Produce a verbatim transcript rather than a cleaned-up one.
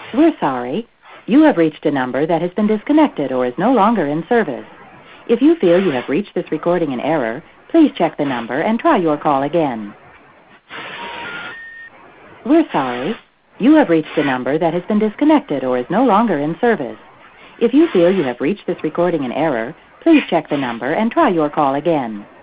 We're sorry. You have reached a number that has been disconnected or is no longer in service. If you feel you have reached this recording in error, please check the number and try your call again. We're sorry. You have reached a number that has been disconnected or is no longer in service. If you feel you have reached this recording in error, please check the number and try your call again.